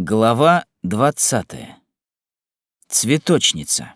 Глава 20. Цветочница.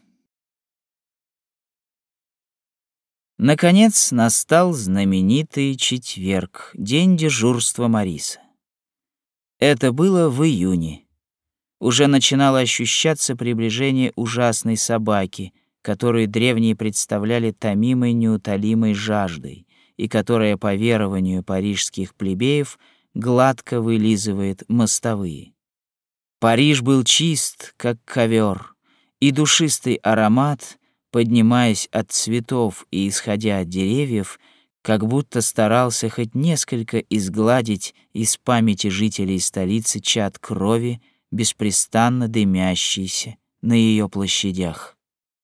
Наконец настал знаменитый четверг, день дежурства Мариса. Это было в июне. Уже начинало ощущаться приближение ужасной собаки, которую древние представляли томимой неутолимой жаждой и которая, по верованию парижских плебеев, гладко вылизывает мостовые. Париж был чист, как ковер, и душистый аромат, поднимаясь от цветов и исходя от деревьев, как будто старался хоть несколько изгладить из памяти жителей столицы чад крови, беспрестанно дымящийся на ее площадях.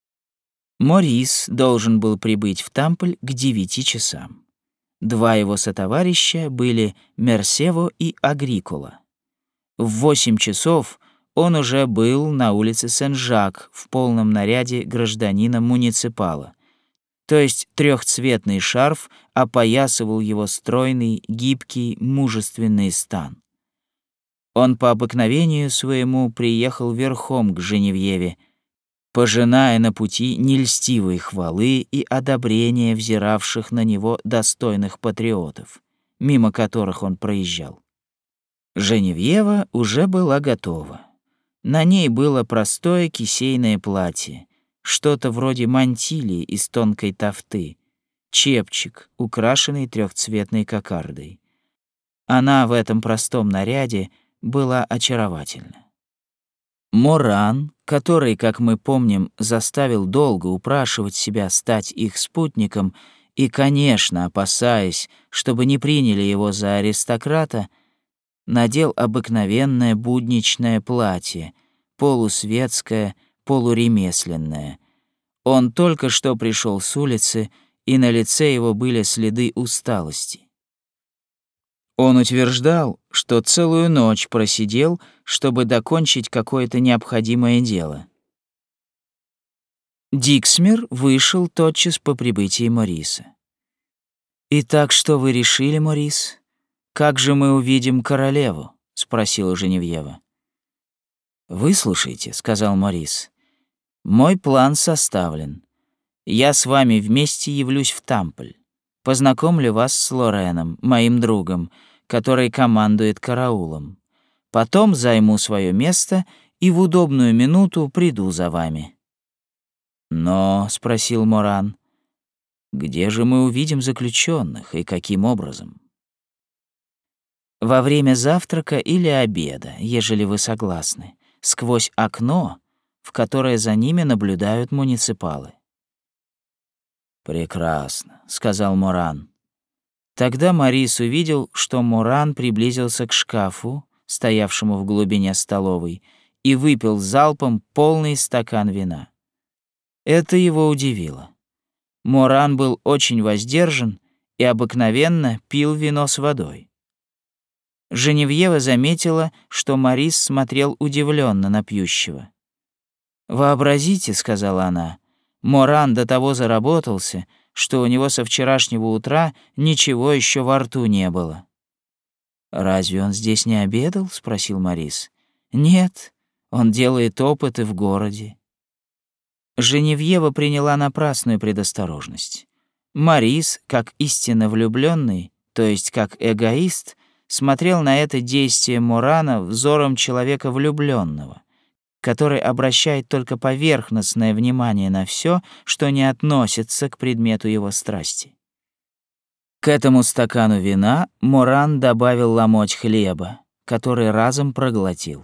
Морис должен был прибыть в Тампль к 9 часам. Два его сотоварища были Мерсево и Агрикола. В 8 часов он уже был на улице Сен-Жак в полном наряде гражданина-муниципала, то есть трехцветный шарф опоясывал его стройный, гибкий, мужественный стан. Он по обыкновению своему приехал верхом к Женевьеве, пожиная на пути нельстивые хвалы и одобрения взиравших на него достойных патриотов, мимо которых он проезжал. Женевьева уже была готова. На ней было простое кисейное платье, что-то вроде мантилии из тонкой тафты, чепчик, украшенный трехцветной кокардой. Она в этом простом наряде была очаровательна. Моран, который, как мы помним, заставил долго упрашивать себя стать их спутником и, конечно, опасаясь, чтобы не приняли его за аристократа, надел обыкновенное будничное платье, полусветское, полуремесленное. Он только что пришел с улицы, и на лице его были следы усталости. Он утверждал, что целую ночь просидел, чтобы докончить какое-то необходимое дело. Диксмир вышел тотчас по прибытии Мориса. «Итак, что вы решили, Морис? Как же мы увидим королеву?» — спросила Женевьева. «Выслушайте», — сказал Морис. «Мой план составлен. Я с вами вместе явлюсь в Тампль. Познакомлю вас с Лореном, моим другом, который командует караулом. Потом займу свое место и в удобную минуту приду за вами». «Но», — спросил Моран, — «где же мы увидим заключенных и каким образом?» «Во время завтрака или обеда, ежели вы согласны, сквозь окно, в которое за ними наблюдают муниципалы». «Прекрасно», — сказал Моран. Тогда Морис увидел, что Моран приблизился к шкафу, стоявшему в глубине столовой, и выпил залпом полный стакан вина. Это его удивило. Моран был очень воздержан и обыкновенно пил вино с водой. Женевьева заметила, что Морис смотрел удивленно на пьющего. «Вообразите», — сказала она, — «Моран до того заработался, что у него со вчерашнего утра ничего еще во рту не было». «Разве он здесь не обедал?» — спросил Морис. «Нет, он делает опыты в городе». Женевьева приняла напрасную предосторожность. Морис, как истинно влюбленный, то есть как эгоист, смотрел на это действие Морана взором человека влюбленного, который обращает только поверхностное внимание на все, что не относится к предмету его страсти. К этому стакану вина Моран добавил ломоть хлеба, который разом проглотил.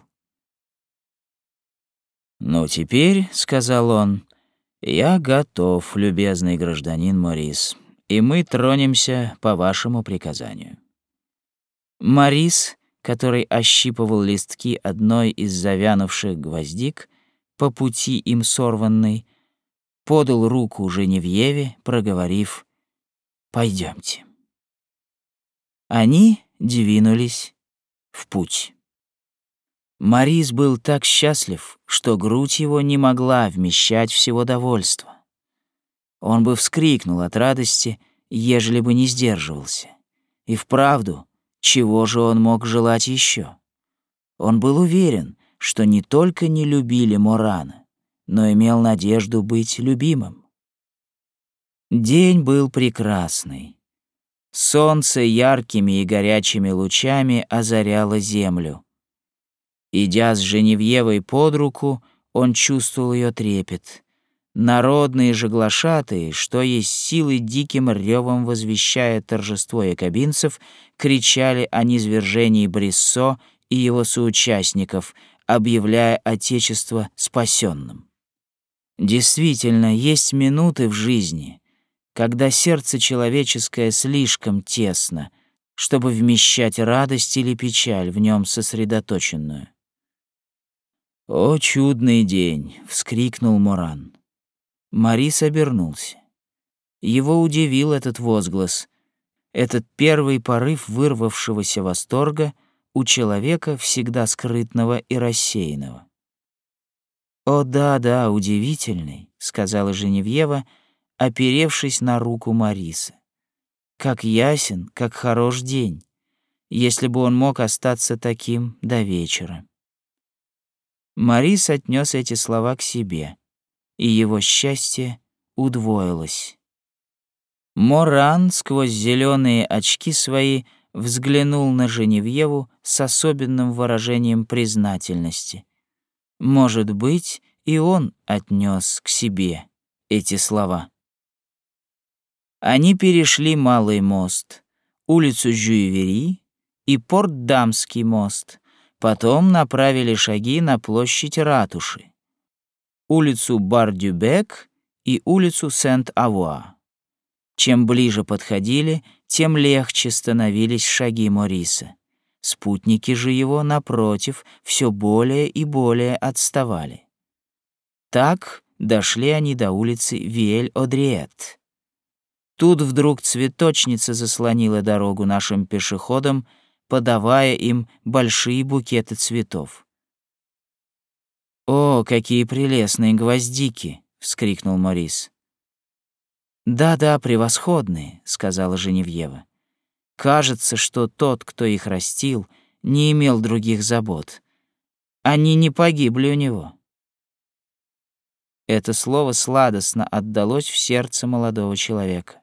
«Ну теперь, — сказал он, — я готов, любезный гражданин Морис, и мы тронемся по вашему приказанию». Морис, который ощипывал листки одной из завянувших гвоздик, по пути им сорванной, подал руку Женевьеве, проговорив: «Пойдемте». Они двинулись в путь. Морис был так счастлив, что грудь его не могла вмещать всего довольства. Он бы вскрикнул от радости, ежели бы не сдерживался. И вправду, чего же он мог желать еще? Он был уверен, что не только не любили Морана, но имел надежду быть любимым. День был прекрасный. Солнце яркими и горячими лучами озаряло землю. Идя с Женевьевой под руку, он чувствовал ее трепет. Народные же глашатые, что есть силы, диким ревом возвещая торжество якобинцев, кричали о низвержении Бриссо и его соучастников, объявляя Отечество спасенным. Действительно, есть минуты в жизни, когда сердце человеческое слишком тесно, чтобы вмещать радость или печаль в нем сосредоточенную. «О, чудный день!» — вскрикнул Моран. Морис обернулся. Его удивил этот возглас, этот первый порыв вырвавшегося восторга у человека, всегда скрытного и рассеянного. «О, да, удивительный», — сказала Женевьева, оперевшись на руку Мориса. «Как ясен, как хорош день, если бы он мог остаться таким до вечера». Морис отнес эти слова к себе, и его счастье удвоилось. Моран сквозь зеленые очки свои взглянул на Женевьеву с особенным выражением признательности. Может быть, и он отнес к себе эти слова. Они перешли Малый мост, улицу Жюйвери и Порт-Дамский мост, потом направили шаги на площадь Ратуши, улицу Бар-дю-Бек и улицу Сент-Авуа. Чем ближе подходили, тем легче становились шаги Мориса. Спутники же его, напротив, все более и более отставали. Так дошли они до улицы Виэль-Одриет. Тут вдруг цветочница заслонила дорогу нашим пешеходам, подавая им большие букеты цветов. «О, какие прелестные гвоздики!» — вскрикнул Морис. «Да, превосходные», — сказала Женевьева. «Кажется, что тот, кто их растил, не имел других забот. Они не погибли у него». Это слово сладостно отдалось в сердце молодого человека.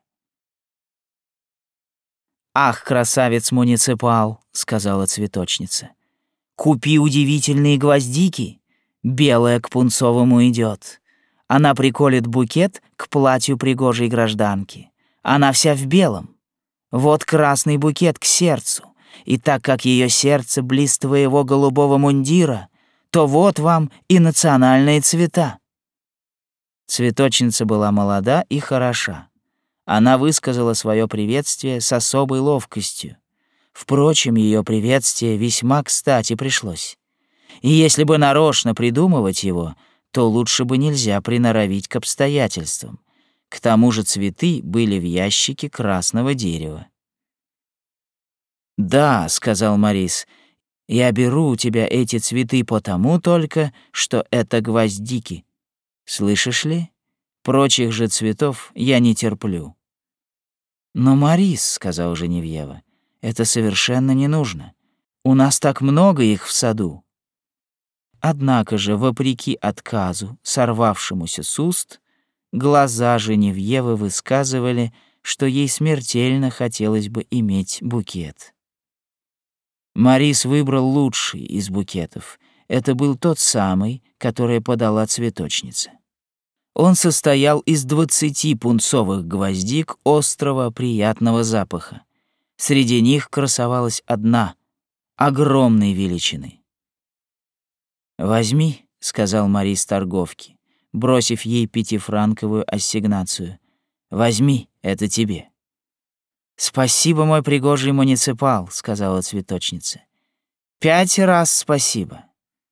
«Ах, красавец-муниципал», — сказала цветочница, — «купи удивительные гвоздики, белая к пунцовому идет. Она приколет букет к платью пригожей гражданки. Она вся в белом. Вот красный букет к сердцу, и так как ее сердце близ твоего голубого мундира, то вот вам и национальные цвета». Цветочница была молода и хороша. Она высказала свое приветствие с особой ловкостью. Впрочем, ее приветствие весьма кстати пришлось. И если бы нарочно придумывать его, то лучше бы нельзя приноровить к обстоятельствам. К тому же цветы были в ящике красного дерева. «Да», — сказал Морис, — «я беру у тебя эти цветы потому только, что это гвоздики. Слышишь ли? Прочих же цветов я не терплю». «Но, Морис», — сказала Женевьева, — «это совершенно не нужно. У нас так много их в саду». Однако же, вопреки отказу, сорвавшемуся с уст, глаза Женевьевы высказывали, что ей смертельно хотелось бы иметь букет. Морис выбрал лучший из букетов. Это был тот самый, который подала цветочница. Он состоял из 20 пунцовых гвоздик острого приятного запаха. Среди них красовалась одна, огромной величины. «Возьми», — сказал Морис торговке, бросив ей 5-франковую ассигнацию. «Возьми, это тебе». «Спасибо, мой пригожий муниципал», — сказала цветочница. 5 раз спасибо».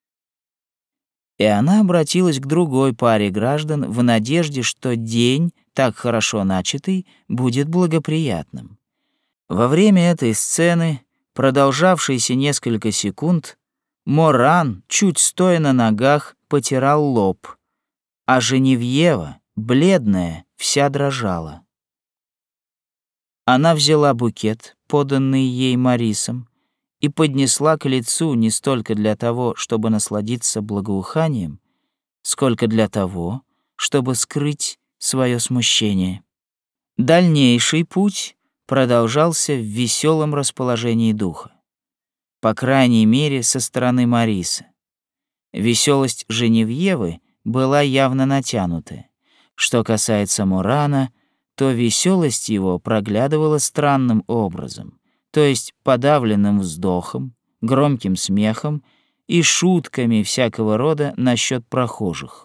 И она обратилась к другой паре граждан в надежде, что день, так хорошо начатый, будет благоприятным. Во время этой сцены, продолжавшейся несколько секунд, Моран, чуть стоя на ногах, потирал лоб, а Женевьева, бледная, вся дрожала. Она взяла букет, поданный ей Морисом, и поднесла к лицу не столько для того, чтобы насладиться благоуханием, сколько для того, чтобы скрыть свое смущение. Дальнейший путь продолжался в веселом расположении духа, по крайней мере, со стороны Мариса. Веселость Женевьевы была явно натянутая. Что касается Морана, то веселость его проглядывала странным образом, то есть подавленным вздохом, громким смехом и шутками всякого рода насчет прохожих.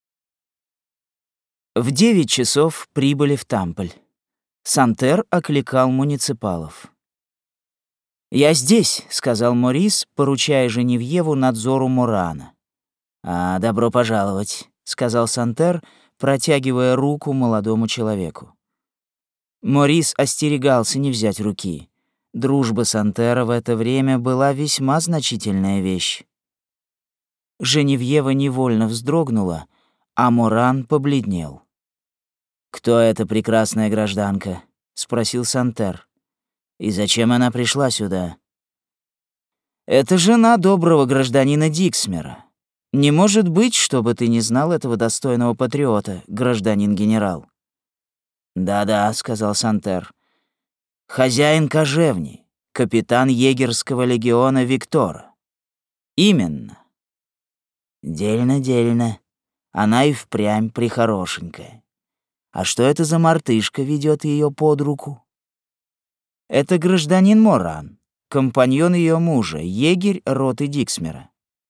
В 9 часов прибыли в Тампль. Сантер окликал муниципалов. «Я здесь», — сказал Морис, поручая Женевьеву надзору Морана. «Добро пожаловать», — сказал Сантер, протягивая руку молодому человеку. Морис остерегался не взять руки. Дружба Сантера в это время была весьма значительная вещь. Женевьева невольно вздрогнула, а Моран побледнел. «Кто эта прекрасная гражданка?» — спросил Сантер. «И зачем она пришла сюда?» «Это жена доброго гражданина Диксмера. Не может быть, чтобы ты не знал этого достойного патриота, гражданин-генерал». «Да-да», — сказал Сантер. «Хозяин кожевни, капитан егерского легиона Виктора». «Именно». «Дельно-дельно. Она и впрямь прихорошенькая. А что это за мартышка ведет ее под руку?» «Это гражданин Моран, компаньон ее мужа, егерь роты Диксмера».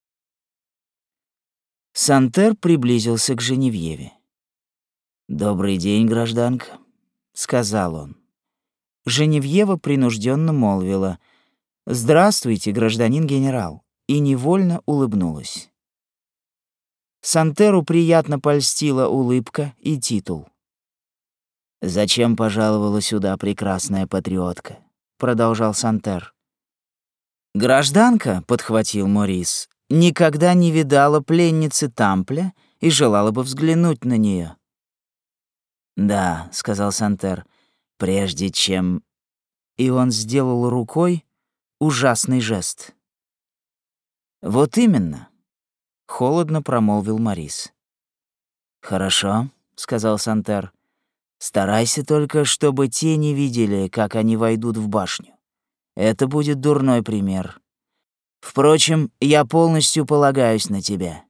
Сантер приблизился к Женевьеве. «Добрый день, гражданка», — сказал он. Женевьева принужденно молвила: «Здравствуйте, гражданин генерал», и невольно улыбнулась. Сантеру приятно польстила улыбка и титул. «Зачем пожаловала сюда прекрасная патриотка?» — продолжал Сантер. «Гражданка», — подхватил Морис, — «никогда не видала пленницы Тампля и желала бы взглянуть на нее». «Да», — сказал Сантер, — «прежде чем...» И он сделал рукой ужасный жест. «Вот именно», — холодно промолвил Морис. «Хорошо», — сказал Сантер. «Старайся только, чтобы те не видели, как они войдут в башню. Это будет дурной пример. Впрочем, я полностью полагаюсь на тебя».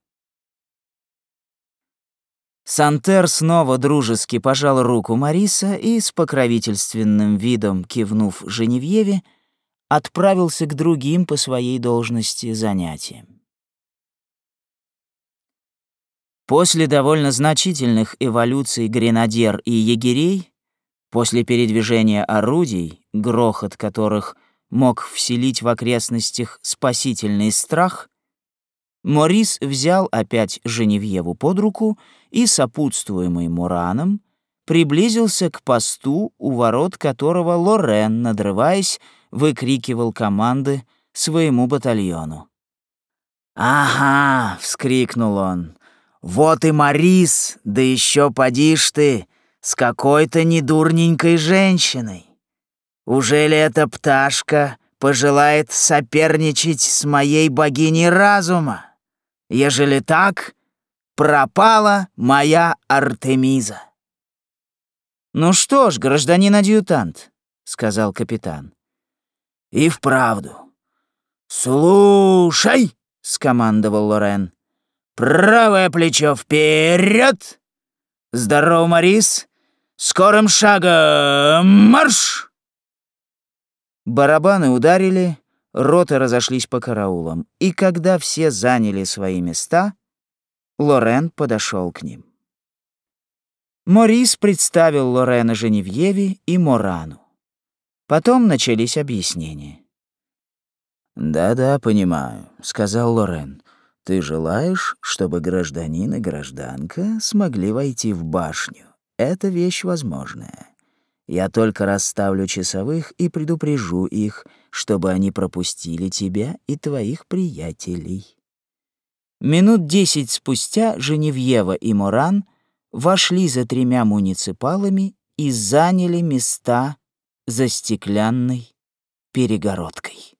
Сантер снова дружески пожал руку Мориса и, с покровительственным видом кивнув Женевьеве, отправился к другим по своей должности занятиям. После довольно значительных эволюций гренадер и егерей, после передвижения орудий, грохот которых мог вселить в окрестностях спасительный страх, Морис взял опять Женевьеву под руку и, сопутствуемый Мораном, приблизился к посту, у ворот которого Лорен, надрываясь, выкрикивал команды своему батальону. «Ага!» — вскрикнул он. «Вот и Морис, да еще поди ж ты, с какой-то недурненькой женщиной. Ужели эта пташка пожелает соперничать с моей богиней разума? Ежели так, пропала моя Артемиза». «Ну что ж, гражданин адъютант», — сказал капитан. «И вправду. Слушай!» — скомандовал Лорен. «Правое плечо вперед! Здорово, Морис! Скорым шагом марш!» Барабаны ударили, роты разошлись по караулам, и когда все заняли свои места, Лорен подошел к ним. Морис представил Лорена Женевьеве и Морану. Потом начались объяснения. «Да-да, понимаю», — сказал Лорен. «Ты желаешь, чтобы гражданин и гражданка смогли войти в башню? Это вещь возможная. Я только расставлю часовых и предупрежу их, чтобы они пропустили тебя и твоих приятелей». Минут 10 спустя Женевьева и Моран вошли за 3 муниципалами и заняли места за стеклянной перегородкой.